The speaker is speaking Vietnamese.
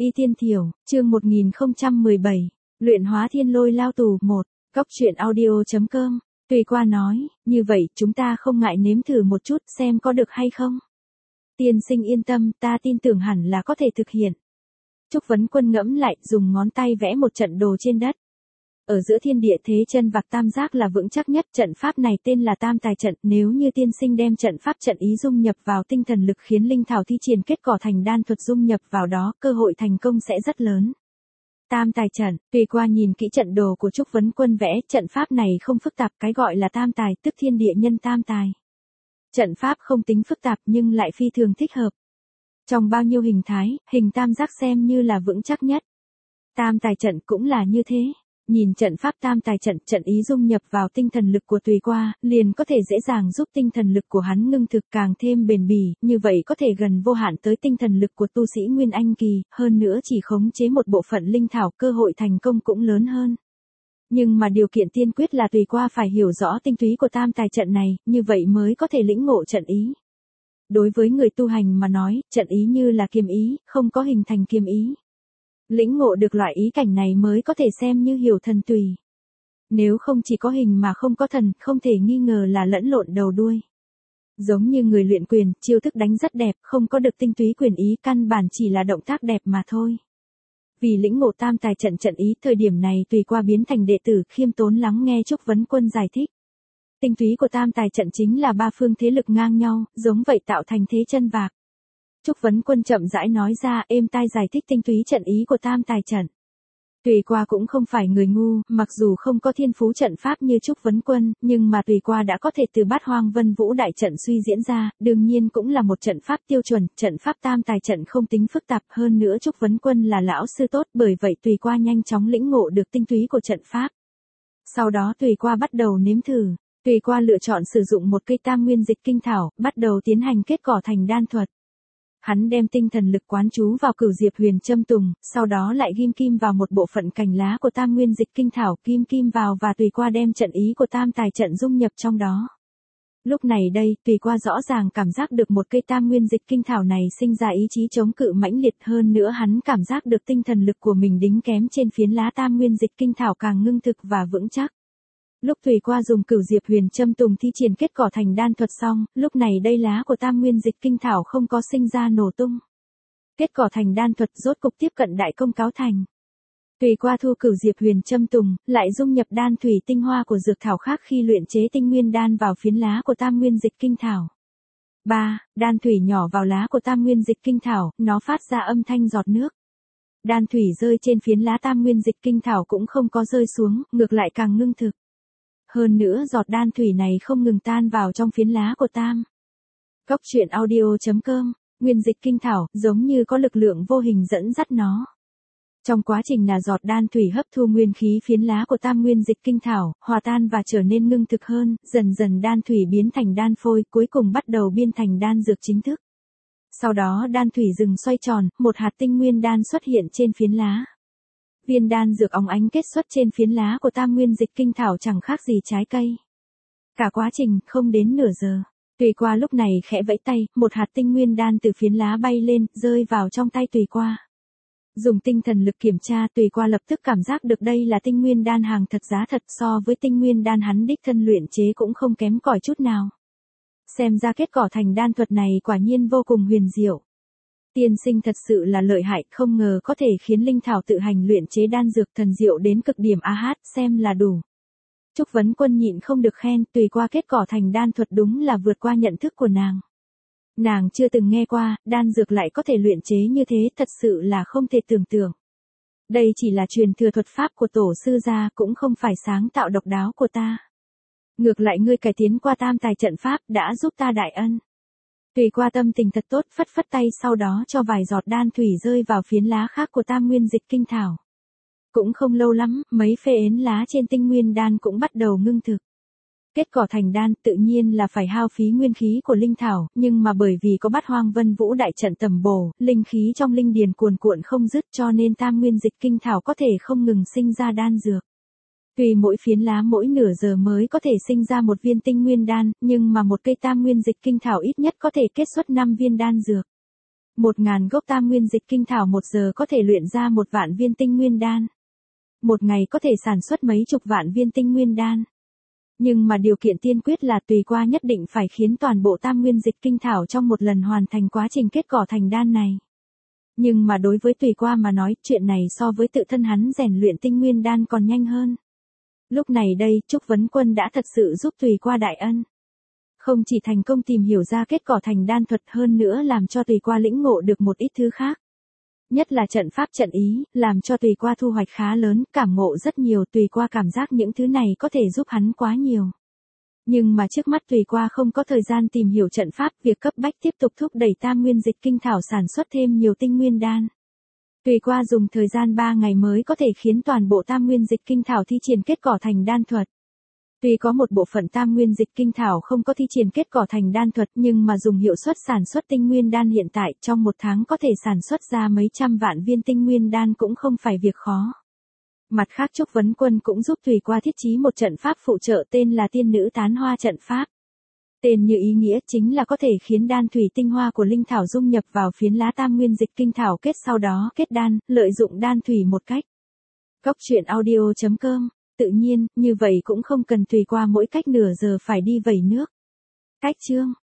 Y Tiên Thiểu, chương 1017, luyện hóa thiên lôi lao tù 1, góc truyện audio.com, Tùy Qua nói, như vậy chúng ta không ngại nếm thử một chút xem có được hay không. Tiên sinh yên tâm, ta tin tưởng hẳn là có thể thực hiện. Trúc Vấn Quân ngẫm lại, dùng ngón tay vẽ một trận đồ trên đất. Ở giữa thiên địa thế chân vạc tam giác là vững chắc nhất, trận pháp này tên là Tam Tài Trận, nếu như tiên sinh đem trận pháp trận ý dung nhập vào tinh thần lực khiến linh thảo thi triển kết cỏ thành đan thuật dung nhập vào đó, cơ hội thành công sẽ rất lớn. Tam Tài Trận, Tùy Qua nhìn kỹ trận đồ của Trúc Vấn Quân vẽ, trận pháp này không phức tạp, cái gọi là tam tài tức thiên địa nhân tam tài. Trận pháp không tính phức tạp nhưng lại phi thường thích hợp. Trong bao nhiêu hình thái, hình tam giác xem như là vững chắc nhất. Tam Tài Trận cũng là như thế. Nhìn trận pháp Tam Tài Trận, trận ý dung nhập vào tinh thần lực của Tùy Qua, liền có thể dễ dàng giúp tinh thần lực của hắn ngưng thực càng thêm bền bỉ, như vậy có thể gần vô hạn tới tinh thần lực của tu sĩ Nguyên Anh kỳ, hơn nữa chỉ khống chế một bộ phận linh thảo, cơ hội thành công cũng lớn hơn. Nhưng mà điều kiện tiên quyết là Tùy Qua phải hiểu rõ tinh túy của Tam Tài Trận này, như vậy mới có thể lĩnh ngộ trận ý. Đối với người tu hành mà nói, trận ý như là kiêm ý, không có hình thành kiêm ý. Lĩnh ngộ được loại ý cảnh này mới có thể xem như hiểu thần tùy. Nếu không chỉ có hình mà không có thần, không thể nghi ngờ là lẫn lộn đầu đuôi. Giống như người luyện quyền, chiêu thức đánh rất đẹp, không có được tinh túy quyền ý, căn bản chỉ là động tác đẹp mà thôi. Vì lĩnh ngộ Tam Tài Trận trận ý, thời điểm này Tùy Qua biến thành đệ tử, khiêm tốn lắng nghe Trúc Vấn Quân giải thích. Tinh túy của Tam Tài Trận chính là ba phương thế lực ngang nhau, giống vậy tạo thành thế chân vạc. Trúc Vấn Quân chậm rãi nói ra, êm tai giải thích tinh túy trận ý của Tam Tài Trận. Tùy Qua cũng không phải người ngu, mặc dù không có thiên phú trận pháp như Trúc Vấn Quân, nhưng mà Tùy Qua đã có thể từ Bát Hoang Vân Vũ đại trận suy diễn ra, đương nhiên cũng là một trận pháp tiêu chuẩn, trận pháp Tam Tài Trận không tính phức tạp, hơn nữa Trúc Vấn Quân là lão sư tốt, bởi vậy Tùy Qua nhanh chóng lĩnh ngộ được tinh túy của trận pháp. Sau đó Tùy Qua bắt đầu nếm thử. Tùy Qua lựa chọn sử dụng một cây Tam Nguyên Dịch Kinh Thảo, bắt đầu tiến hành kết cỏ thành đan thuật. Hắn đem tinh thần lực quán chú vào Cửu Diệp Huyền Châm Tùng, sau đó lại ghim kim vào một bộ phận cành lá của Tam Nguyên Dịch Kinh Thảo, ghim kim vào và Tùy Qua đem trận ý của Tam Tài Trận dung nhập trong đó. Lúc này đây, Tùy Qua rõ ràng cảm giác được một cây Tam Nguyên Dịch Kinh Thảo này sinh ra ý chí chống cự mãnh liệt, hơn nữa hắn cảm giác được tinh thần lực của mình đính kém trên phiến lá Tam Nguyên Dịch Kinh Thảo càng ngưng thực và vững chắc. Lúc Tùy Qua dùng Cửu Diệp Huyền Châm Tùng thi triển kết cỏ thành đan thuật xong, lúc này đây lá của Tam Nguyên Dịch Kinh Thảo không có sinh ra nổ tung. Kết cỏ thành đan thuật rốt cục tiếp cận đại công cáo thành. Tùy Qua thu Cửu Diệp Huyền Châm Tùng, lại dung nhập đan thủy tinh hoa của dược thảo khác khi luyện chế tinh nguyên đan vào phiến lá của Tam Nguyên Dịch Kinh Thảo. 3. Đan thủy nhỏ vào lá của Tam Nguyên Dịch Kinh Thảo, nó phát ra âm thanh giọt nước. Đan thủy rơi trên phiến lá Tam Nguyên Dịch Kinh Thảo cũng không có rơi xuống, ngược lại càng ngưng thực. Hơn nữa giọt đan thủy này không ngừng tan vào trong phiến lá của Tam. Góc truyện audio.com, Nguyên Dịch Kinh Thảo, giống như có lực lượng vô hình dẫn dắt nó. Trong quá trình là giọt đan thủy hấp thu nguyên khí phiến lá của Tam Nguyên Dịch Kinh Thảo, hòa tan và trở nên ngưng thực hơn, dần dần đan thủy biến thành đan phôi, cuối cùng bắt đầu biên thành đan dược chính thức. Sau đó đan thủy dừng xoay tròn, một hạt tinh nguyên đan xuất hiện trên phiến lá. Viên đan dược óng ánh kết xuất trên phiến lá của Tam Nguyên Dịch Kinh Thảo chẳng khác gì trái cây. Cả quá trình, không đến nửa giờ. Tùy Qua lúc này khẽ vẫy tay, một hạt tinh nguyên đan từ phiến lá bay lên, rơi vào trong tay Tùy Qua. Dùng tinh thần lực kiểm tra, Tùy Qua lập tức cảm giác được đây là tinh nguyên đan hàng thật giá thật, so với tinh nguyên đan hắn đích thân luyện chế cũng không kém cỏi chút nào. Xem ra kết cỏ thành đan thuật này quả nhiên vô cùng huyền diệu. Tiên sinh thật sự là lợi hại, không ngờ có thể khiến linh thảo tự hành luyện chế đan dược, thần diệu đến cực điểm, xem là đủ. Trúc Vấn Quân nhịn không được khen, Tùy Qua kết cỏ thành đan thuật đúng là vượt qua nhận thức của nàng. Nàng chưa từng nghe qua, đan dược lại có thể luyện chế như thế, thật sự là không thể tưởng tượng. Đây chỉ là truyền thừa thuật pháp của tổ sư gia, cũng không phải sáng tạo độc đáo của ta. Ngược lại ngươi cải tiến qua Tam Tài Trận pháp, đã giúp ta đại ân. Tùy Qua tâm tình thật tốt, phất phất tay, sau đó cho vài giọt đan thủy rơi vào phiến lá khác của Tam Nguyên Dịch Kinh Thảo. Cũng không lâu lắm, mấy phê ến lá trên tinh nguyên đan cũng bắt đầu ngưng thực. Kết cỏ thành đan tự nhiên là phải hao phí nguyên khí của linh thảo, nhưng mà bởi vì có Bát Hoang Vân Vũ đại trận tầm bổ, linh khí trong linh điền cuồn cuộn không dứt, cho nên Tam Nguyên Dịch Kinh Thảo có thể không ngừng sinh ra đan dược. Tuy mỗi phiến lá mỗi nửa giờ mới có thể sinh ra một viên tinh nguyên đan, nhưng mà một cây Tam Nguyên Dịch Kinh Thảo ít nhất có thể kết xuất 5 viên đan dược. 1.000 gốc tam nguyên dịch kinh thảo 1 giờ có thể luyện ra 1 vạn viên tinh nguyên đan. Một ngày có thể sản xuất mấy chục vạn viên tinh nguyên đan. Nhưng mà điều kiện tiên quyết là Tùy Qua nhất định phải khiến toàn bộ tam nguyên dịch kinh thảo trong một lần hoàn thành quá trình kết cỏ thành đan này. Nhưng mà đối với Tùy Qua mà nói, chuyện này so với tự thân hắn rèn luyện tinh nguyên đan còn nhanh hơn. Lúc này đây, Trúc Vấn Quân đã thật sự giúp Tùy Qua đại ân. Không chỉ thành công tìm hiểu ra kết cỏ thành đan thuật, hơn nữa làm cho Tùy Qua lĩnh ngộ được một ít thứ khác. Nhất là trận pháp trận ý, làm cho Tùy Qua thu hoạch khá lớn, cảm ngộ rất nhiều. Tùy Qua cảm giác những thứ này có thể giúp hắn quá nhiều. Nhưng mà trước mắt Tùy Qua không có thời gian tìm hiểu trận pháp, việc cấp bách tiếp tục thúc đẩy tam nguyên dịch kinh thảo sản xuất thêm nhiều tinh nguyên đan. Tùy Qua dùng thời gian 3 ngày mới có thể khiến toàn bộ tam nguyên dịch kinh thảo thi triển kết cỏ thành đan thuật. Tuy có một bộ phận tam nguyên dịch kinh thảo không có thi triển kết cỏ thành đan thuật, nhưng mà dùng hiệu suất sản xuất tinh nguyên đan hiện tại, trong một tháng có thể sản xuất ra mấy trăm vạn viên tinh nguyên đan cũng không phải việc khó. Mặt khác Trúc Vấn Quân cũng giúp Tùy Qua thiết trí một trận pháp phụ trợ tên là Tiên Nữ Tán Hoa trận pháp. Tên như ý nghĩa chính là có thể khiến đan thủy tinh hoa của linh thảo dung nhập vào phiến lá tam nguyên dịch kinh thảo kết, sau đó kết đan, lợi dụng đan thủy một cách. Cốc.audio.com. Tự nhiên, như vậy cũng không cần Tùy Qua mỗi cách nửa giờ phải đi vẩy nước. Cách chương